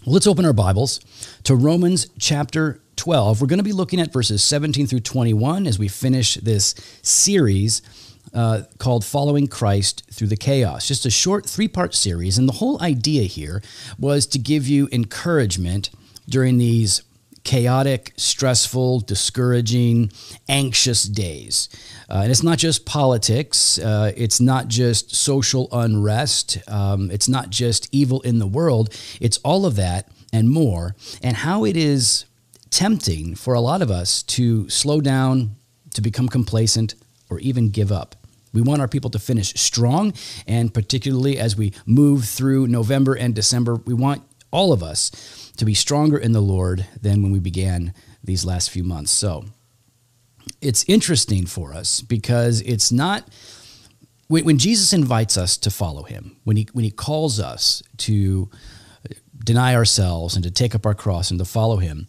Well, let's open our Bibles to Romans chapter 12. We're going to be looking at verses 17 through 21 as we finish this series called Following Christ Through the Chaos. Just a short 3-part series. And the whole idea here was to give you encouragement during these chaotic, stressful, discouraging, anxious days. And it's not just politics. It's not just social unrest. It's not just evil in the world. It's all of that and more. And how it is tempting for a lot of us to slow down, to become complacent, or even give up. We want our people to finish strong. And particularly as we move through November and December, we want all of us to be stronger in the Lord than when we began these last few months. So it's interesting for us because it's not, when Jesus invites us to follow him, when he calls us to deny ourselves and to take up our cross and to follow him,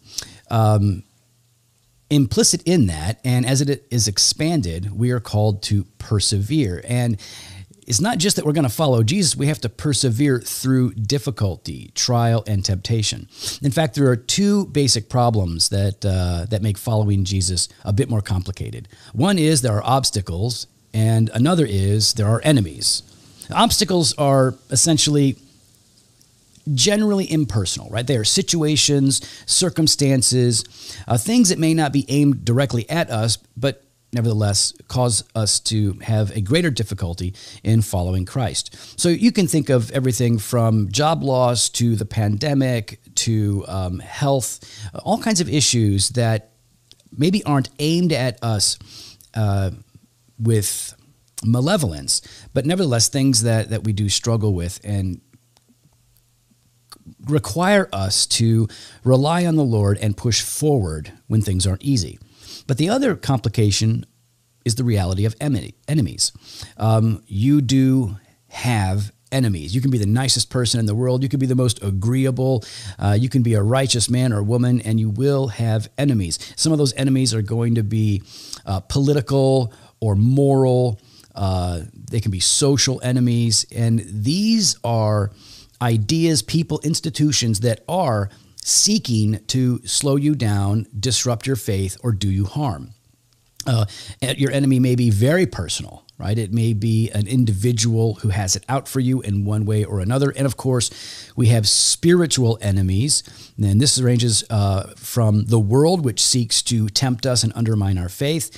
implicit in that, and as it is expanded, we are called to persevere. And it's not just that we're going to follow Jesus, we have to persevere through difficulty, trial, and temptation. In fact, there are 2 basic problems that make following Jesus a bit more complicated. One is there are obstacles, and another is there are enemies. Obstacles are essentially generally impersonal, right? They are situations, circumstances, things that may not be aimed directly at us, but nevertheless cause us to have a greater difficulty in following Christ. So you can think of everything from job loss to the pandemic to health, all kinds of issues that maybe aren't aimed at us with malevolence, but nevertheless things that we do struggle with and require us to rely on the Lord and push forward when things aren't easy. But the other complication is the reality of enemies. You do have enemies. You can be the nicest person in the world. You can be the most agreeable. You can be a righteous man or woman, and you will have enemies. Some of those enemies are going to be political or moral. They can be social enemies. And these are ideas, people, institutions that are seeking to slow you down, disrupt your faith, or do you harm. Your enemy may be very personal, right? It may be an individual who has it out for you in one way or another. And of course, we have spiritual enemies. And this ranges from the world, which seeks to tempt us and undermine our faith,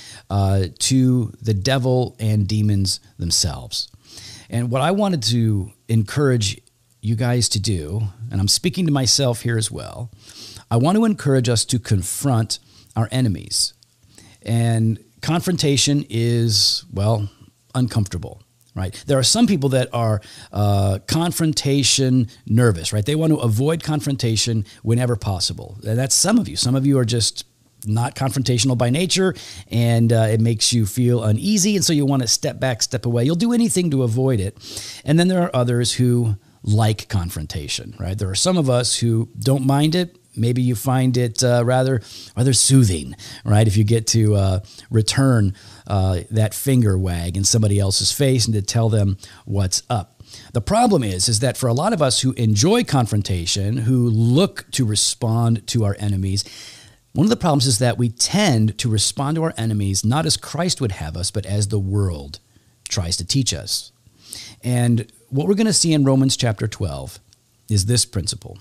to the devil and demons themselves. And what I wanted to encourage you guys to do, and I'm speaking to myself here as well, I want to encourage us to confront our enemies. And confrontation is, well, uncomfortable, right? There are some people that are confrontation nervous, right? They want to avoid confrontation whenever possible. And that's some of you. Some of you are just not confrontational by nature, and it makes you feel uneasy, and so you want to step back, step away. You'll do anything to avoid it. And then there are others who like confrontation, right? There are some of us who don't mind it. Maybe you find it rather soothing, right? If you get to return that finger wag in somebody else's face and to tell them what's up. The problem is that for a lot of us who enjoy confrontation, who look to respond to our enemies, one of the problems is that we tend to respond to our enemies not as Christ would have us, but as the world tries to teach us. And what we're going to see in Romans chapter 12 is this principle.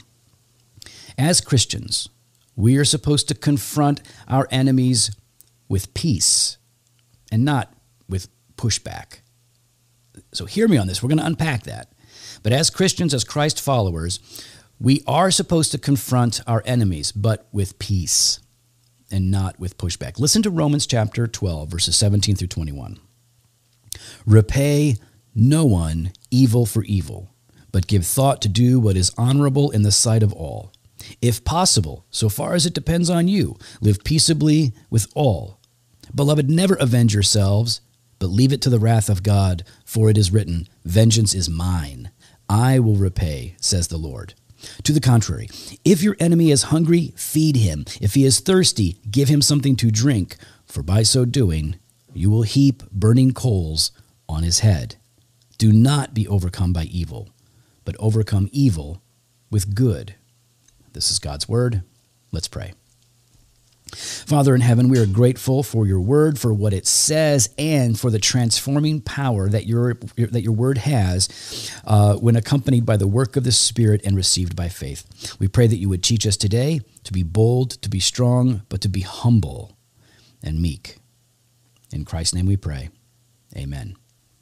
As Christians, we are supposed to confront our enemies with peace and not with pushback. So hear me on this. We're going to unpack that. But as Christians, as Christ followers, we are supposed to confront our enemies, but with peace and not with pushback. Listen to Romans chapter 12, verses 17 through 21. Repay no one evil for evil, but give thought to do what is honorable in the sight of all. If possible, so far as it depends on you, live peaceably with all. Beloved, never avenge yourselves, but leave it to the wrath of God, for it is written, vengeance is mine. I will repay, says the Lord. To the contrary, if your enemy is hungry, feed him. If he is thirsty, give him something to drink, for by so doing, you will heap burning coals on his head. Do not be overcome by evil, but overcome evil with good. This is God's word. Let's pray. Father in heaven, we are grateful for your word, for what it says, and for the transforming power that your word has when accompanied by the work of the Spirit and received by faith. We pray that you would teach us today to be bold, to be strong, but to be humble and meek. In Christ's name we pray. Amen.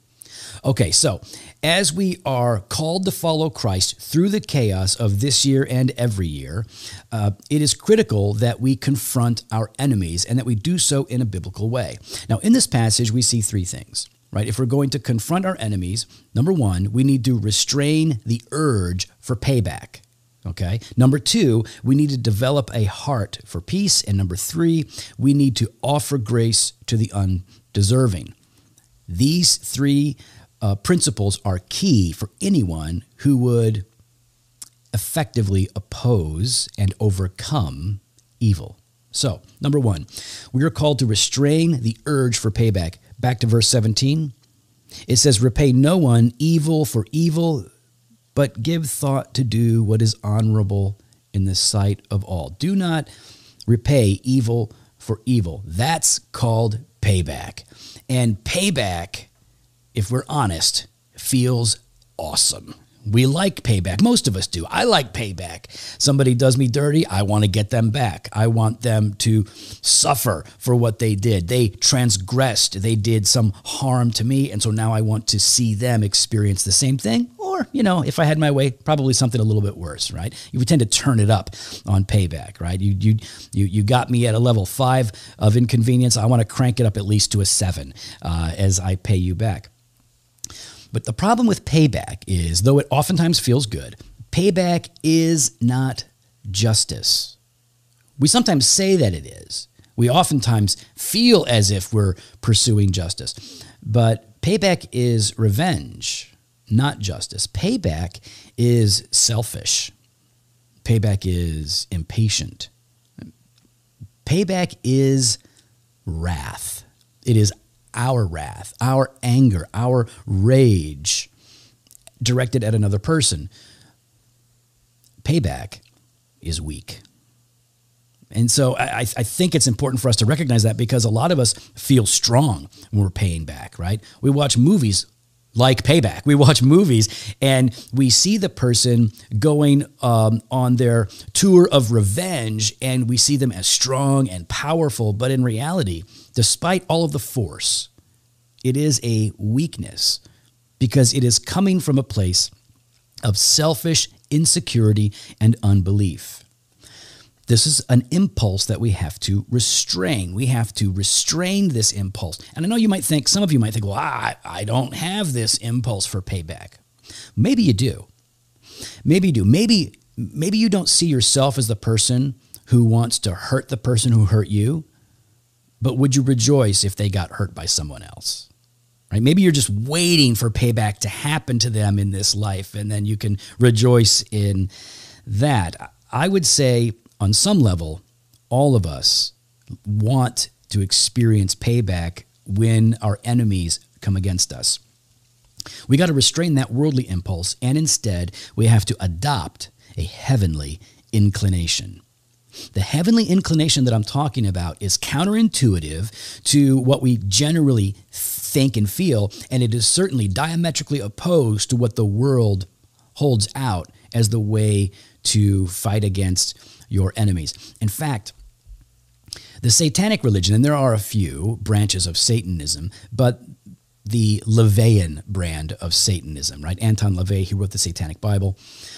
Okay, so as we are called to follow Christ through the chaos of this year and every year, it is critical that we confront our enemies and that we do so in a biblical way. Now, in this passage, we see three things, right? If we're going to confront our enemies, number one, we need to restrain the urge for payback. Okay. Number two, we need to develop a heart for peace. And number three, we need to offer grace to the undeserving. These three principles are key for anyone who would effectively oppose and overcome evil. So, number one, we are called to restrain the urge for payback. Back to verse 17. It says, repay no one evil for evil, but give thought to do what is honorable in the sight of all. Do not repay evil for evil. That's called payback. And payback, if we're honest, feels awesome. We like payback. Most of us do. I like payback. Somebody does me dirty, I want to get them back. I want them to suffer for what they did. They transgressed. They did some harm to me, and so now I want to see them experience the same thing. Or, if I had my way, probably something a little bit worse, right? You would tend to turn it up on payback, right? You got me at a level 5 of inconvenience. I want to crank it up at least to a 7 as I pay you back. But the problem with payback is, though it oftentimes feels good, payback is not justice. We sometimes say that it is. We oftentimes feel as if we're pursuing justice. But payback is revenge, not justice. Payback is selfish. Payback is impatient. Payback is wrath. It is our wrath, our anger, our rage directed at another person. Payback is weak. And so I think it's important for us to recognize that, because a lot of us feel strong when we're paying back, right? We watch movies like Payback. We watch movies and we see the person going on their tour of revenge, and we see them as strong and powerful. But in reality, despite all of the force, it is a weakness, because it is coming from a place of selfish insecurity and unbelief. This is an impulse that we have to restrain. We have to restrain this impulse. And I know some of you might think, well, I don't have this impulse for payback. Maybe you do. Maybe you do. Maybe you don't see yourself as the person who wants to hurt the person who hurt you, but would you rejoice if they got hurt by someone else? Right? Maybe you're just waiting for payback to happen to them in this life, and then you can rejoice in that. I would say, on some level, all of us want to experience payback when our enemies come against us. We got to restrain that worldly impulse, and instead we have to adopt a heavenly inclination. The heavenly inclination that I'm talking about is counterintuitive to what we generally think and feel, and it is certainly diametrically opposed to what the world holds out as the way to fight against your enemies. In fact, the satanic religion, and there are a few branches of Satanism, but the LaVeyan brand of Satanism, right? Anton LaVey, he wrote the Satanic Bible.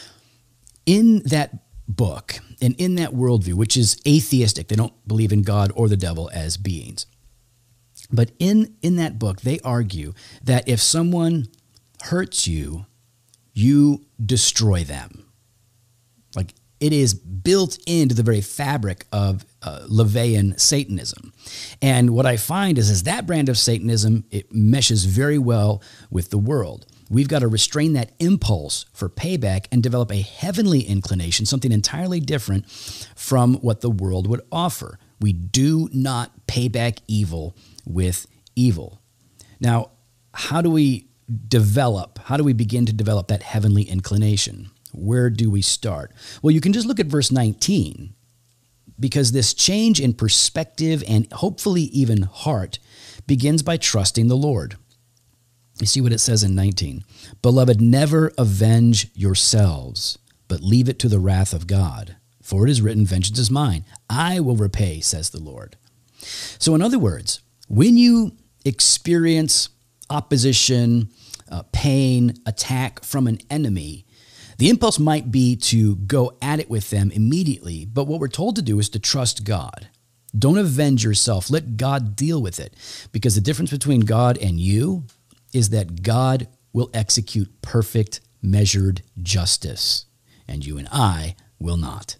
In that book and in that worldview, which is atheistic, they don't believe in God or the devil as beings. But in that book, they argue that if someone hurts you, you destroy them. Like, it is built into the very fabric of LaVeyan Satanism. And what I find is that brand of Satanism, it meshes very well with the world. We've got to restrain that impulse for payback and develop a heavenly inclination, something entirely different from what the world would offer. We do not pay back evil with evil. Now, how do we begin to develop that heavenly inclination? Where do we start? Well, you can just look at verse 19, because this change in perspective and hopefully even heart begins by trusting the Lord. You see what it says in 19. Beloved, never avenge yourselves, but leave it to the wrath of God. For it is written, vengeance is mine. I will repay, says the Lord. So in other words, when you experience opposition, pain, attack from an enemy, the impulse might be to go at it with them immediately, but what we're told to do is to trust God. Don't avenge yourself. Let God deal with it, because the difference between God and you is that God will execute perfect, measured justice, and you and I will not.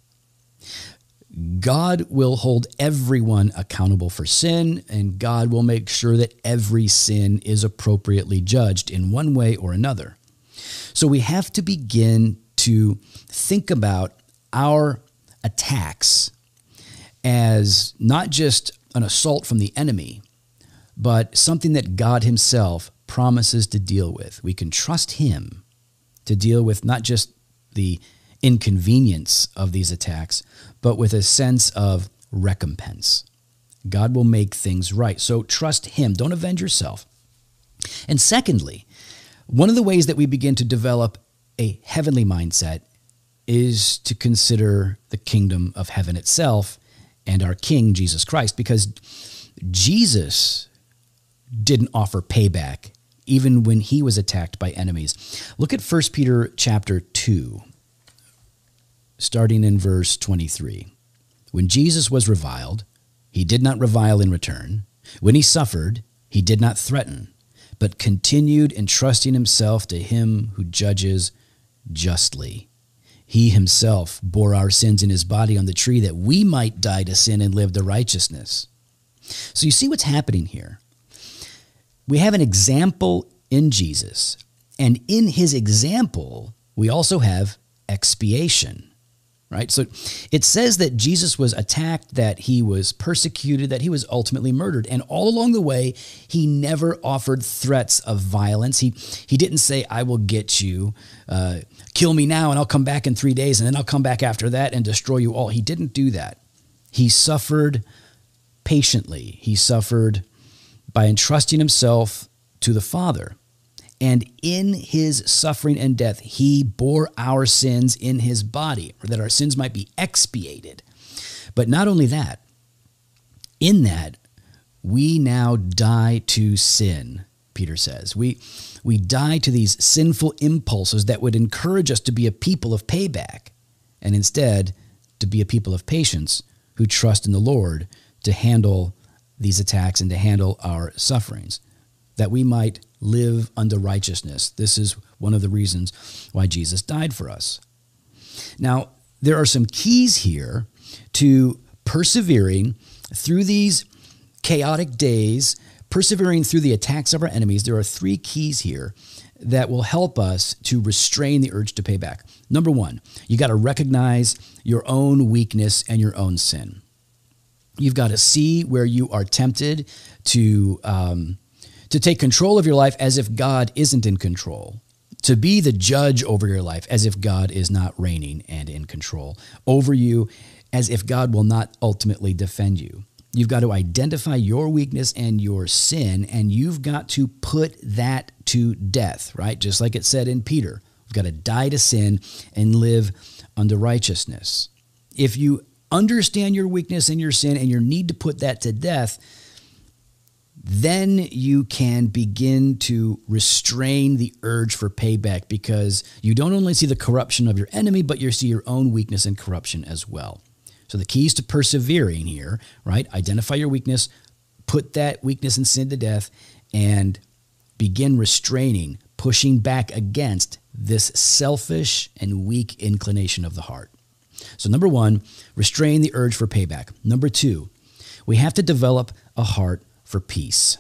God will hold everyone accountable for sin, and God will make sure that every sin is appropriately judged in one way or another. So we have to begin to think about our attacks as not just an assault from the enemy, but something that God himself promises to deal with. We can trust him to deal with not just the inconvenience of these attacks, but with a sense of recompense. God will make things right. So trust him. Don't avenge yourself. And secondly, one of the ways that we begin to develop a heavenly mindset is to consider the kingdom of heaven itself and our King, Jesus Christ, because Jesus didn't offer payback even when he was attacked by enemies. Look at 1 Peter chapter 2, starting in verse 23. When Jesus was reviled, he did not revile in return. When he suffered, he did not threaten, but continued entrusting himself to him who judges justly. He himself bore our sins in his body on the tree that we might die to sin and live to righteousness. So you see what's happening here. We have an example in Jesus, and in his example, we also have expiation. Right? So it says that Jesus was attacked, that he was persecuted, that he was ultimately murdered. And all along the way, he never offered threats of violence. He didn't say, I will get you, kill me now and I'll come back in 3 days and then I'll come back after that and destroy you all. He didn't do that. He suffered patiently. He suffered by entrusting himself to the Father. And in his suffering and death, he bore our sins in his body, or that our sins might be expiated. But not only that, in that, we now die to sin, Peter says. We die to these sinful impulses that would encourage us to be a people of payback, and instead to be a people of patience who trust in the Lord to handle these attacks and to handle our sufferings, that we might live unto righteousness. This is one of the reasons why Jesus died for us. Now, there are some keys here to persevering through these chaotic days, persevering through the attacks of our enemies. There are 3 keys here that will help us to restrain the urge to pay back. Number 1, you got to recognize your own weakness and your own sin. You've got to see where you are tempted to take control of your life as if God isn't in control, to be the judge over your life as if God is not reigning and in control over you, as if God will not ultimately defend you. You've got to identify your weakness and your sin, and you've got to put that to death, right? Just like it said in Peter, we've got to die to sin and live unto righteousness. If you understand your weakness and your sin and your need to put that to death, then you can begin to restrain the urge for payback, because you don't only see the corruption of your enemy, but you see your own weakness and corruption as well. So the keys to persevering here, right? Identify your weakness, put that weakness and sin to death, and begin restraining, pushing back against this selfish and weak inclination of the heart. So number 1, restrain the urge for payback. Number 2, we have to develop a heart for peace.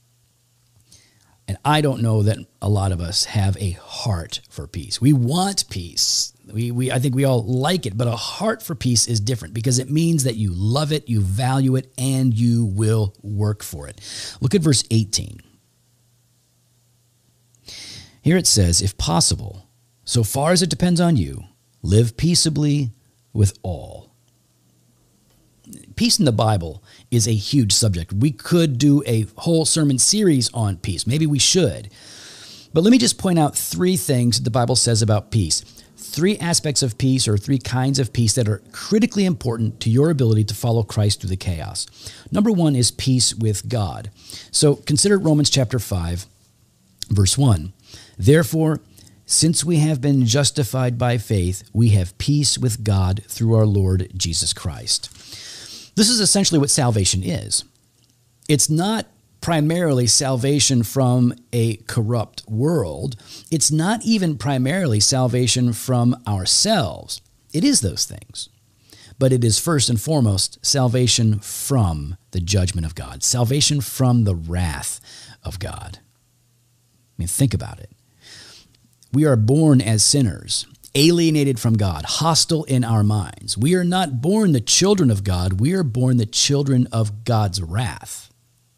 And I don't know that a lot of us have a heart for peace. We want peace. I think we all like it, but a heart for peace is different, because it means that you love it, you value it, and you will work for it. Look at verse 18. Here it says, if possible, So far as it depends on you, live peaceably with all. Peace in the Bible is a huge subject. We could do a whole sermon series on peace. Maybe we should. But let me just point out three things the Bible says about peace. Three aspects of peace, or three kinds of peace that are critically important to your ability to follow Christ through the chaos. Number one is peace with God. So consider Romans chapter 5, verse 1. Therefore, since we have been justified by faith, we have peace with God through our Lord Jesus Christ. This is essentially what salvation is. It's not primarily salvation from a corrupt world. It's not even primarily salvation from ourselves. It is those things. But it is first and foremost salvation from the judgment of God, salvation from the wrath of God. I mean, think about it. We are born as sinners, alienated from God, hostile in our minds. We are not born the children of God. We are born the children of God's wrath.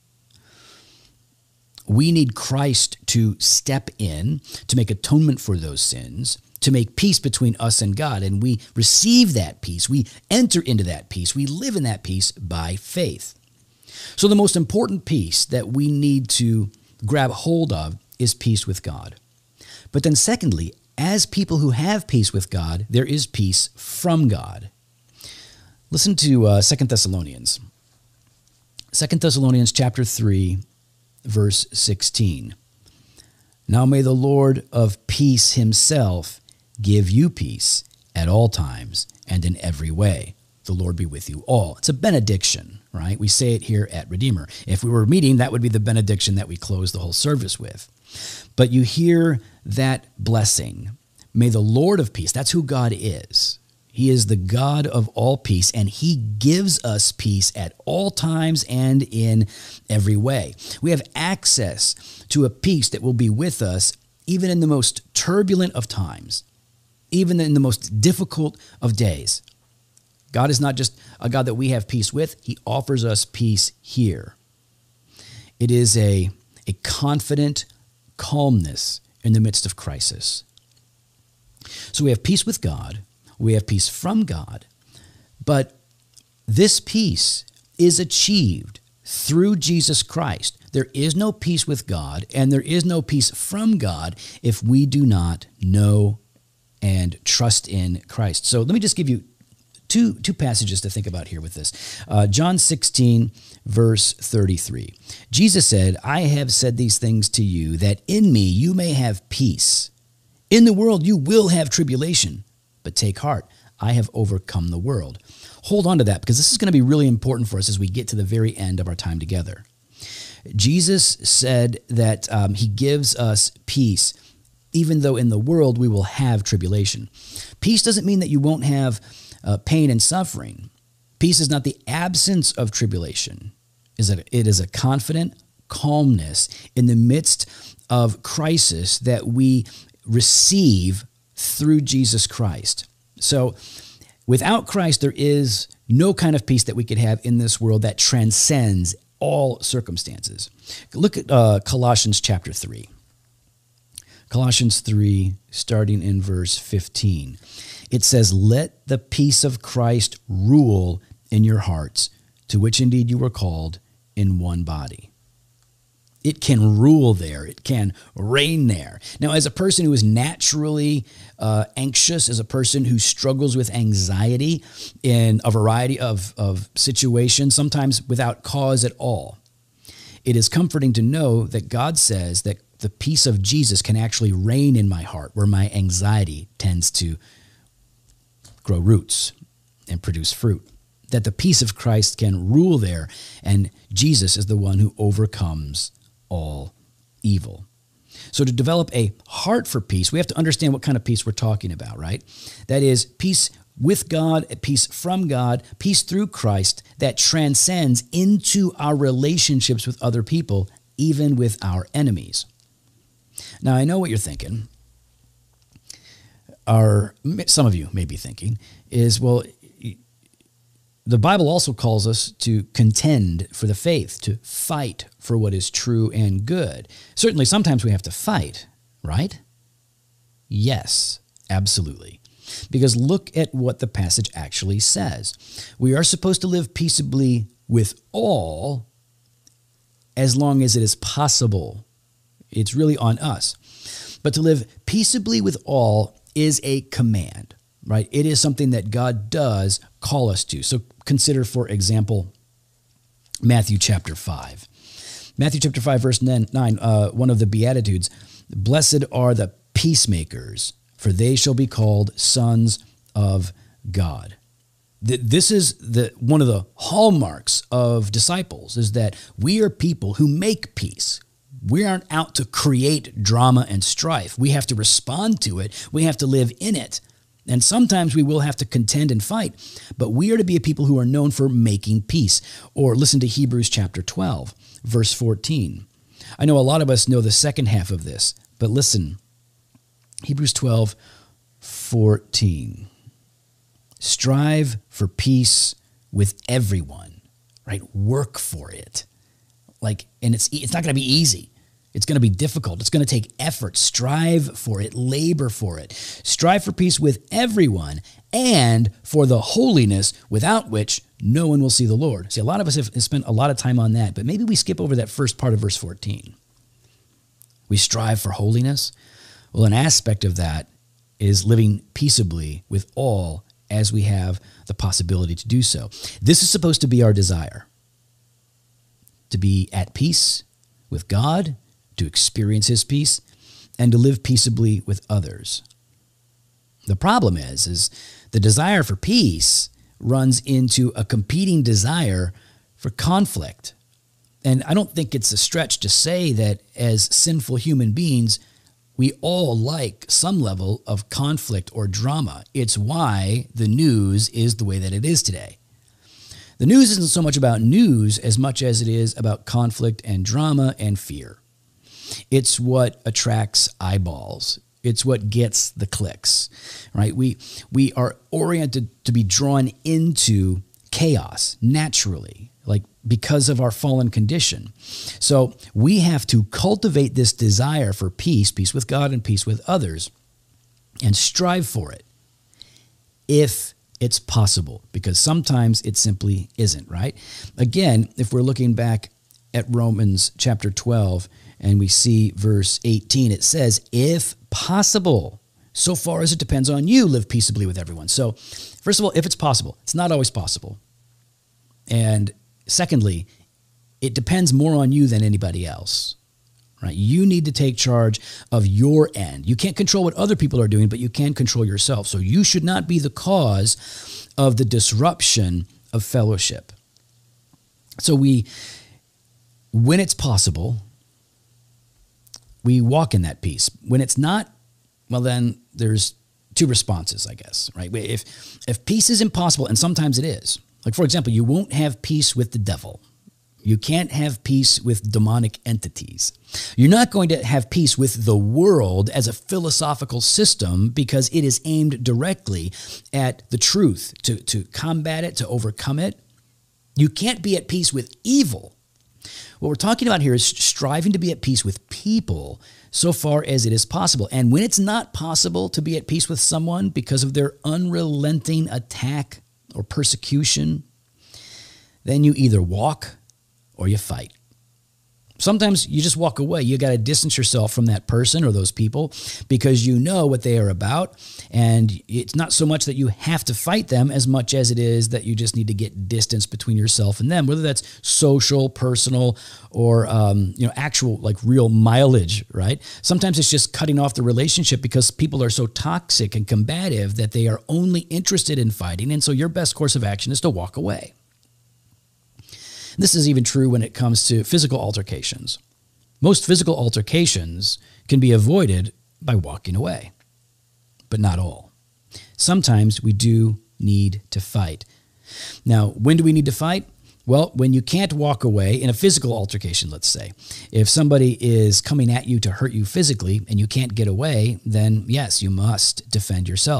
We need Christ to step in to make atonement for those sins, to make peace between us and God. And we receive that peace. We enter into that peace. We live in that peace by faith. So the most important peace that we need to grab hold of is peace with God. But then secondly, as people who have peace with God, there is peace from God. Listen to 2 Thessalonians. 2 Thessalonians chapter 3, verse 16. Now may the Lord of peace himself give you peace at all times and in every way. The Lord be with you all. It's a benediction, right? We say it here at Redeemer. If we were meeting, that would be the benediction that we close the whole service with. But you hear that blessing. May the Lord of peace, that's who God is. He is the God of all peace, and he gives us peace at all times and in every way. We have access to a peace that will be with us even in the most turbulent of times, even in the most difficult of days. God is not just a God that we have peace with. He offers us peace here. It is a confident calmness in the midst of crisis. So we have peace with God. We have peace from God. But this peace is achieved through Jesus Christ. There is no peace with God, and there is no peace from God if we do not know and trust in Christ. So let me just give you two passages to think about here with this. John 16, verse 33. Jesus said, I have said these things to you, that in me you may have peace. In the world you will have tribulation, but take heart, I have overcome the world. Hold on to that, because this is going to be really important for us as we get to the very end of our time together. Jesus said that he gives us peace, even though in the world we will have tribulation. Peace doesn't mean that you won't have pain and suffering. Peace is not the absence of tribulation. It is a confident calmness in the midst of crisis that we receive through Jesus Christ. So without Christ, there is no kind of peace that we could have in this world that transcends all circumstances. Look at Colossians chapter 3. Colossians 3, starting in verse 15. It says, let the peace of Christ rule in your hearts, to which indeed you were called in one body. It can rule there. It can reign there. Now, as a person who is naturally anxious, as a person who struggles with anxiety in a variety of situations, sometimes without cause at all, it is comforting to know that God says that the peace of Jesus can actually reign in my heart, where my anxiety tends to grow roots and produce fruit. That the peace of Christ can rule there, and Jesus is the one who overcomes all evil. So to develop a heart for peace, we have to understand what kind of peace we're talking about, right? That is peace with God, peace from God, peace through Christ that transcends into our relationships with other people, even with our enemies. Now, I know what you're thinking, or some of you may be thinking, is, well, the Bible also calls us to contend for the faith, to fight for what is true and good. Certainly, sometimes we have to fight, right? Yes, absolutely. Because look at what the passage actually says. We are supposed to live peaceably with all as long as it is possible. It's really on us. But to live peaceably with all is a command, right? It is something that God does call us to. So consider, for example, Matthew chapter 5. Matthew chapter 5, verse 9, one of the Beatitudes, "Blessed are the peacemakers, for they shall be called sons of God." This is one of the hallmarks of disciples, is that we are people who make peace. We aren't out to create drama and strife. We have to respond to it. We have to live in it. And sometimes we will have to contend and fight, but we are to be a people who are known for making peace. Or listen to Hebrews chapter 12, verse 14. I know a lot of us know the second half of this, but listen. Hebrews 12, 14. "Strive for peace with everyone," right? Work for it. And it's not going to be easy. It's going to be difficult. It's going to take effort. Strive for it. Labor for it. Strive for peace with everyone and for the holiness without which no one will see the Lord. See, a lot of us have spent a lot of time on that, but maybe we skip over that first part of verse 14. We strive for holiness. Well, an aspect of that is living peaceably with all as we have the possibility to do so. This is supposed to be our desire, to be at peace with God, to experience his peace, and to live peaceably with others. The problem is the desire for peace runs into a competing desire for conflict. And I don't think it's a stretch to say that as sinful human beings, we all like some level of conflict or drama. It's why the news is the way that it is today. The news isn't so much about news as much as it is about conflict and drama and fear. It's what attracts eyeballs. It's what gets the clicks, right? We are oriented to be drawn into chaos naturally, because of our fallen condition. So we have to cultivate this desire for peace with God and peace with others, and strive for it if it's possible, because sometimes it simply isn't, right? Again, if we're looking back at Romans chapter 12 and we see verse 18, it says, "If possible, so far as it depends on you, live peaceably with everyone." So first of all, if it's possible, it's not always possible. And secondly, it depends more on you than anybody else, right? You need to take charge of your end. You can't control what other people are doing, but you can control yourself. So you should not be the cause of the disruption of fellowship. So when it's possible, we walk in that peace. When it's not, well, then there's two responses, I guess, right? If peace is impossible, and sometimes it is, for example, you won't have peace with the devil. You can't have peace with demonic entities. You're not going to have peace with the world as a philosophical system because it is aimed directly at the truth, to combat it, to overcome it. You can't be at peace with evil. What we're talking about here is striving to be at peace with people so far as it is possible. And when it's not possible to be at peace with someone because of their unrelenting attack or persecution, then you either walk or you fight. Sometimes you just walk away. You got to distance yourself from that person or those people because you know what they are about. And it's not so much that you have to fight them as much as it is that you just need to get distance between yourself and them, whether that's social, personal, or actual real mileage, right? Sometimes it's just cutting off the relationship because people are so toxic and combative that they are only interested in fighting. And so your best course of action is to walk away. This is even true when it comes to physical altercations. Most physical altercations can be avoided by walking away, but not all. Sometimes we do need to fight. Now, when do we need to fight? Well, when you can't walk away in a physical altercation, let's say. If somebody is coming at you to hurt you physically and you can't get away, then yes, you must defend yourself.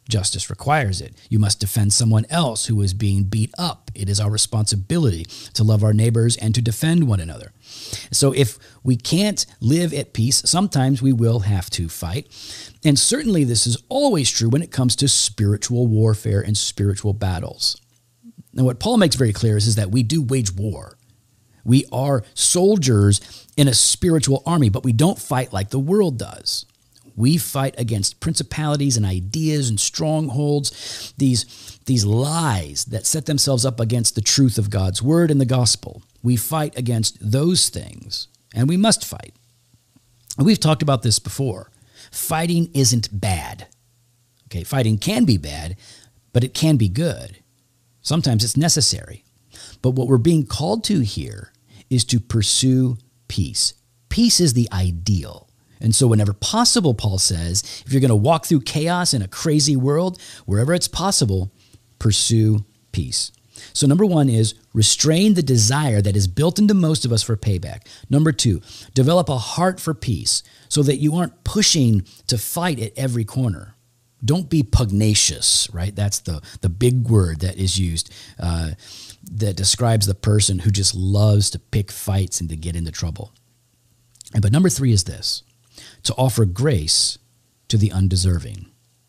Justice requires it. You must defend someone else who is being beat up. It is our responsibility to love our neighbors and to defend one another. So if we can't live at peace, sometimes we will have to fight. And certainly this is always true when it comes to spiritual warfare and spiritual battles. Now, what Paul makes very clear is that we do wage war. We are soldiers in a spiritual army, but we don't fight like the world does. We fight against principalities and ideas and strongholds, these lies that set themselves up against the truth of God's word and the gospel. We fight against those things, and we must fight. And we've talked about this before. Fighting isn't bad. Okay, fighting can be bad, but it can be good. Sometimes it's necessary. But what we're being called to here is to pursue peace. Peace is the ideal. And so whenever possible, Paul says, if you're going to walk through chaos in a crazy world, wherever it's possible, pursue peace. So number one is restrain the desire that is built into most of us for payback. Number two, develop a heart for peace so that you aren't pushing to fight at every corner. Don't be pugnacious, right? That's the big word that is used that describes the person who just loves to pick fights and to get into trouble. But number three is this, to offer grace to the undeserving.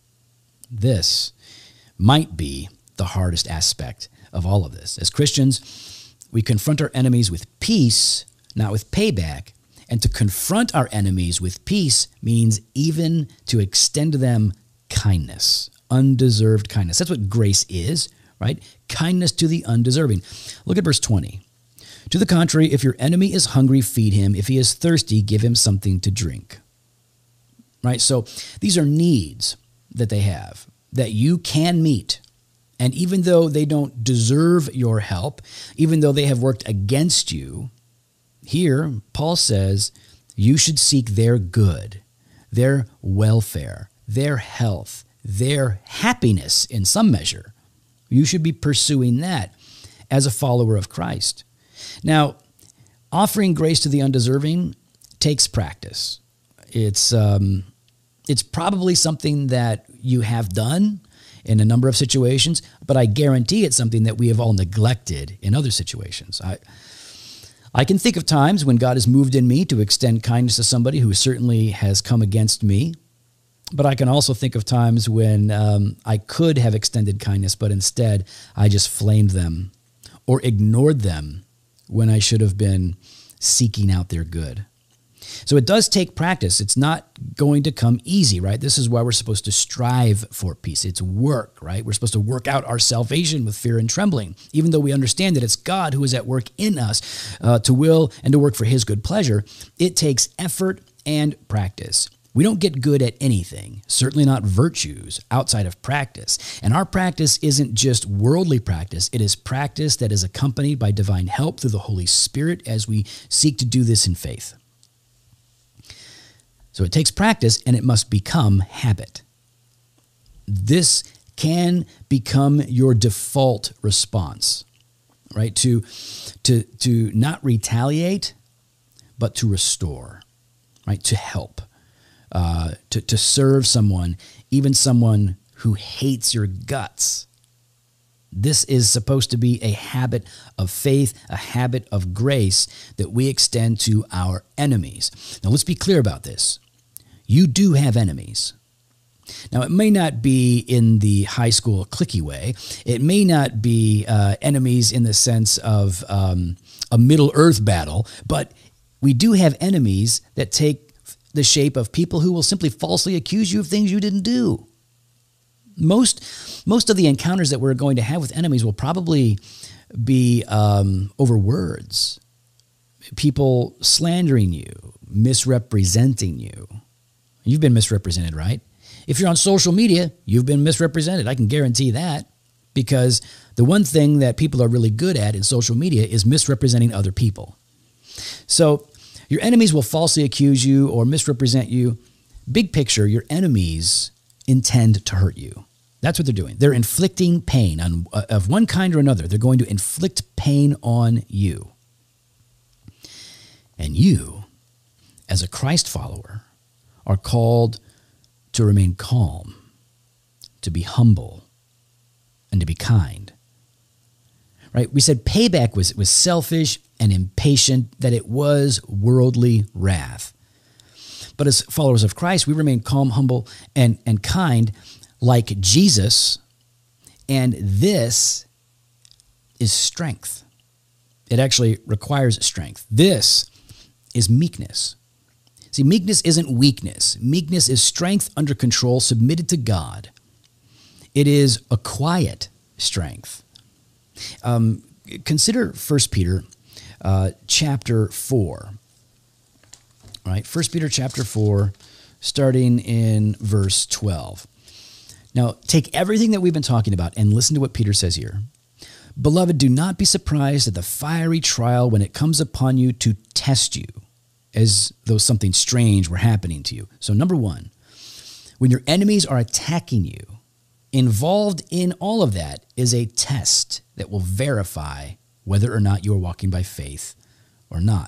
This might be the hardest aspect of all of this. As Christians, we confront our enemies with peace, not with payback. And to confront our enemies with peace means even to extend to them kindness, undeserved kindness. That's what grace is, right? Kindness to the undeserving. Look at verse 20. To the contrary, if your enemy is hungry, feed him. If he is thirsty, give him something to drink. Right? So these are needs that they have that you can meet. And even though they don't deserve your help, even though they have worked against you, here Paul says you should seek their good, their welfare, their health, their happiness in some measure. You should be pursuing that as a follower of Christ. Now, offering grace to the undeserving takes practice. It's probably something that you have done in a number of situations, but I guarantee it's something that we have all neglected in other situations. I can think of times when God has moved in me to extend kindness to somebody who certainly has come against me. But I can also think of times when I could have extended kindness, but instead I just flamed them or ignored them when I should have been seeking out their good. So it does take practice. It's not going to come easy, right? This is why we're supposed to strive for peace. It's work, right? We're supposed to work out our salvation with fear and trembling, even though we understand that it's God who is at work in us to will and to work for his good pleasure. It takes effort and practice. We don't get good at anything, certainly not virtues, outside of practice. And our practice isn't just worldly practice. It is practice that is accompanied by divine help through the Holy Spirit as we seek to do this in faith. So it takes practice, and it must become habit. This can become your default response, right? To not retaliate, but to restore, right? To help. To serve someone, even someone who hates your guts. This is supposed to be a habit of faith, a habit of grace that we extend to our enemies. Now, let's be clear about this. You do have enemies. Now, it may not be in the high school cliquey way. It may not be enemies in the sense of a Middle-earth battle, but we do have enemies that take the shape of people who will simply falsely accuse you of things you didn't do. Most of the encounters that we're going to have with enemies will probably be over words. People slandering you, misrepresenting you. You've been misrepresented, right? If you're on social media, you've been misrepresented. I can guarantee that, because the one thing that people are really good at in social media is misrepresenting other people. So your enemies will falsely accuse you or misrepresent you. Big picture, your enemies intend to hurt you. That's what they're doing. They're inflicting pain of one kind or another. They're going to inflict pain on you. And you, as a Christ follower, are called to remain calm, to be humble and to be kind. Right? We said payback was selfish and impatient, that it was worldly wrath. But as followers of Christ, we remain calm, humble, and kind like Jesus, and this is strength. It actually requires strength. This is meekness. See, meekness isn't weakness. Meekness is strength under control, submitted to God. It is a quiet strength. Consider 1 Peter chapter 4. All right, 1 Peter chapter 4, starting in verse 12. Now, take everything that we've been talking about and listen to what Peter says here. Beloved, do not be surprised at the fiery trial when it comes upon you to test you, as though something strange were happening to you. So number one, when your enemies are attacking you, involved in all of that is a test that will verify whether or not you are walking by faith or not.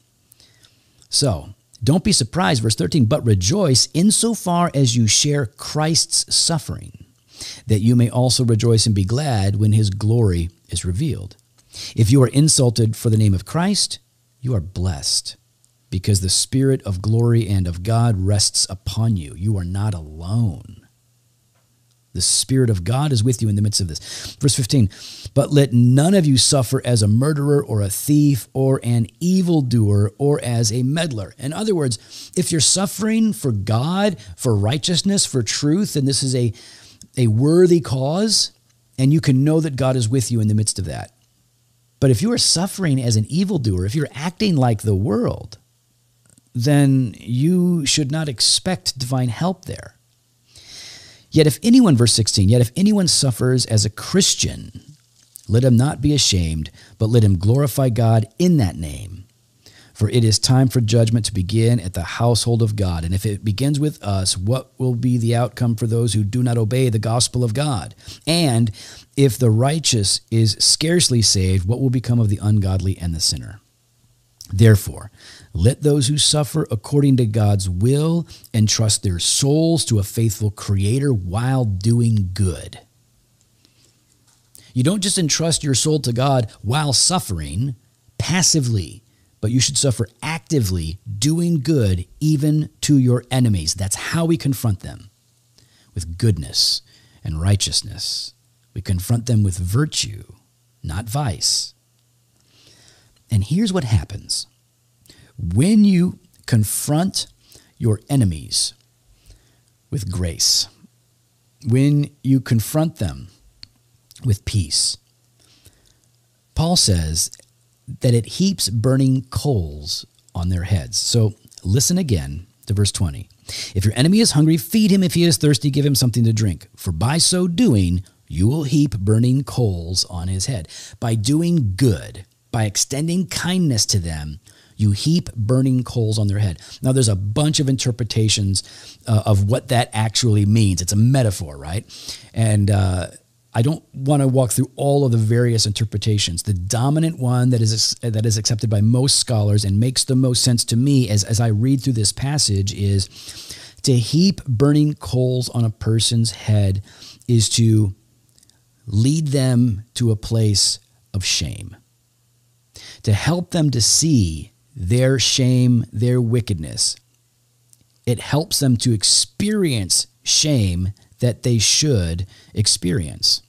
So, don't be surprised, verse 13, but rejoice insofar as you share Christ's suffering, that you may also rejoice and be glad when his glory is revealed. If you are insulted for the name of Christ, you are blessed, because the Spirit of glory and of God rests upon you. You are not alone. The Spirit of God is with you in the midst of this. Verse 15, but let none of you suffer as a murderer or a thief or an evildoer or as a meddler. In other words, if you're suffering for God, for righteousness, for truth, and this is a worthy cause, and you can know that God is with you in the midst of that. But if you are suffering as an evildoer, if you're acting like the world, then you should not expect divine help there. Yet if anyone, verse 16, yet if anyone suffers as a Christian, let him not be ashamed, but let him glorify God in that name. For it is time for judgment to begin at the household of God. And if it begins with us, what will be the outcome for those who do not obey the gospel of God? And if the righteous is scarcely saved, what will become of the ungodly and the sinner? Therefore, let those who suffer according to God's will entrust their souls to a faithful Creator while doing good. You don't just entrust your soul to God while suffering passively, but you should suffer actively, doing good even to your enemies. That's how we confront them, with goodness and righteousness. We confront them with virtue, not vice. And here's what happens. When you confront your enemies with grace, when you confront them with peace, Paul says that it heaps burning coals on their heads. So listen again to verse 20. If your enemy is hungry, feed him. If he is thirsty, give him something to drink. For by so doing, you will heap burning coals on his head. By doing good, by extending kindness to them, you heap burning coals on their head. Now, there's a bunch of interpretations of what that actually means. It's a metaphor, right? And I don't want to walk through all of the various interpretations. The dominant one that is accepted by most scholars and makes the most sense to me as I read through this passage is to heap burning coals on a person's head is to lead them to a place of shame, to help them to see their shame, their wickedness. It helps them to experience shame that they should experience.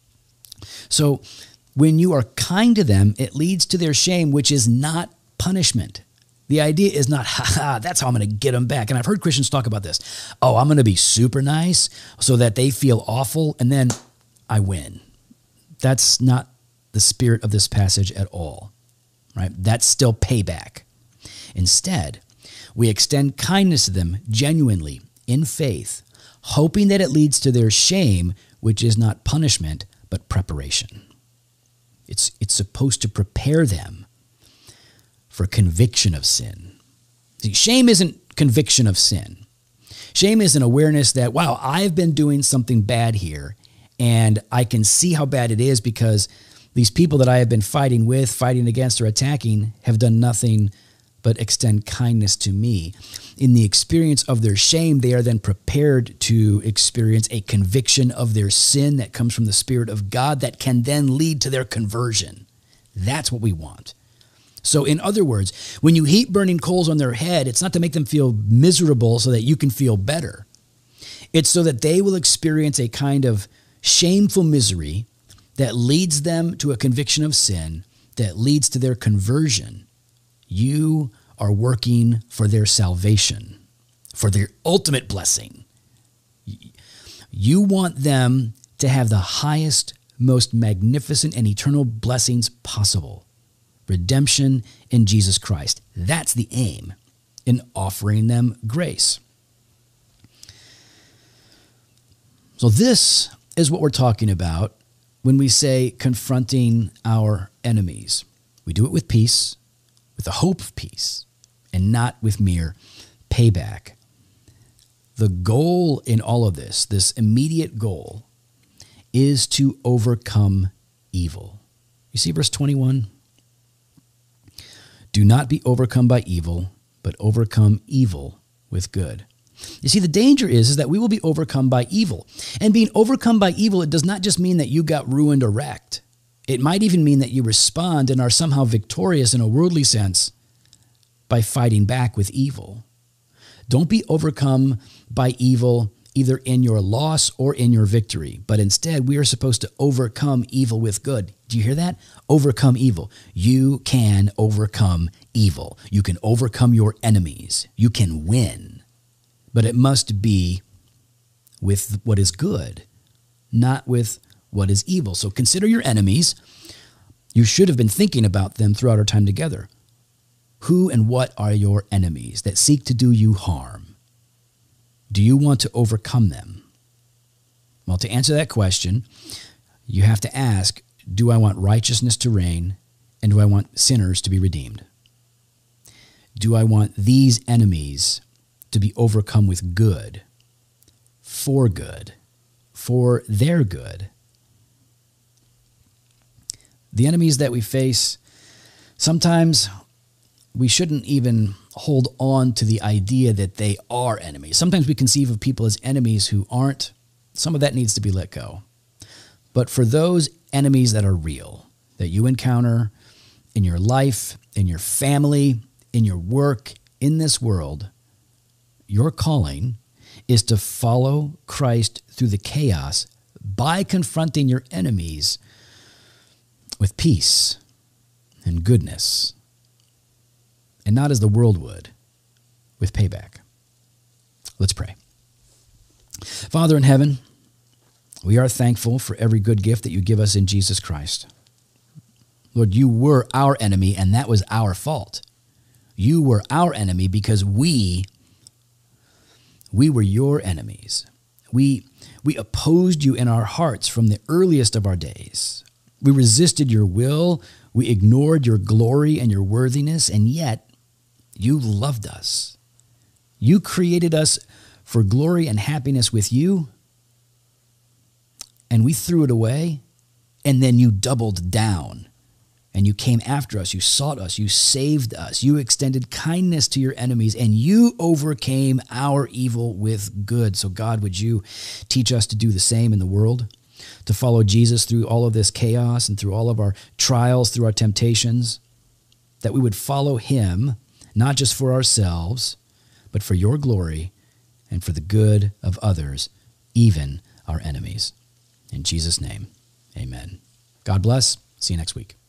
So when you are kind to them, it leads to their shame, which is not punishment. The idea is not, that's how I'm going to get them back. And I've heard Christians talk about this. Oh, I'm going to be super nice so that they feel awful, and then I win. That's not the spirit of this passage at all. Right? That's still payback. Instead, we extend kindness to them genuinely in faith, hoping that it leads to their shame, which is not punishment, but preparation. It's supposed to prepare them for conviction of sin. See, shame isn't conviction of sin. Shame is an awareness that, wow, I've been doing something bad here, and I can see how bad it is because these people that I have been fighting with, fighting against, or attacking have done nothing but extend kindness to me. In the experience of their shame, they are then prepared to experience a conviction of their sin that comes from the Spirit of God that can then lead to their conversion. That's what we want. So in other words, when you heap burning coals on their head, it's not to make them feel miserable so that you can feel better. It's so that they will experience a kind of shameful misery that leads them to a conviction of sin, that leads to their conversion. You are working for their salvation, for their ultimate blessing. You want them to have the highest, most magnificent and eternal blessings possible. Redemption in Jesus Christ. That's the aim in offering them grace. So this is what we're talking about when we say confronting our enemies. We do it with peace, with the hope of peace, and not with mere payback. The goal in all of this, this immediate goal, is to overcome evil. You see verse 21? Do not be overcome by evil, but overcome evil with good. You see, the danger is that we will be overcome by evil. And being overcome by evil, it does not just mean that you got ruined or wrecked. It might even mean that you respond and are somehow victorious in a worldly sense by fighting back with evil. Don't be overcome by evil either in your loss or in your victory, but instead we are supposed to overcome evil with good. Do you hear that? Overcome evil. You can overcome evil. You can overcome your enemies. You can win. But it must be with what is good, not with what is evil. So consider your enemies. You should have been thinking about them throughout our time together. Who and what are your enemies that seek to do you harm? Do you want to overcome them? Well, to answer that question, you have to ask, do I want righteousness to reign, and do I want sinners to be redeemed? Do I want these enemies to be overcome with good, for their good? The enemies that we face, sometimes we shouldn't even hold on to the idea that they are enemies. Sometimes we conceive of people as enemies who aren't. Some of that needs to be let go. But for those enemies that are real, that you encounter in your life, in your family, in your work, in this world, your calling is to follow Christ through the chaos by confronting your enemies with peace and goodness, and not as the world would, with payback. Let's pray. Father in heaven, we are thankful for every good gift that you give us in Jesus Christ. Lord, you were our enemy, and that was our fault. You were our enemy because we were your enemies. We opposed you in our hearts from the earliest of our days. We resisted your will. We ignored your glory and your worthiness, and yet you loved us. You created us for glory and happiness with you, and we threw it away, and then you doubled down, and you came after us. You sought us. You saved us. You extended kindness to your enemies, and you overcame our evil with good. So God, would you teach us to do the same in the world, to follow Jesus through all of this chaos and through all of our trials, through our temptations, that we would follow him, not just for ourselves, but for your glory and for the good of others, even our enemies. In Jesus' name, amen. God bless. See you next week.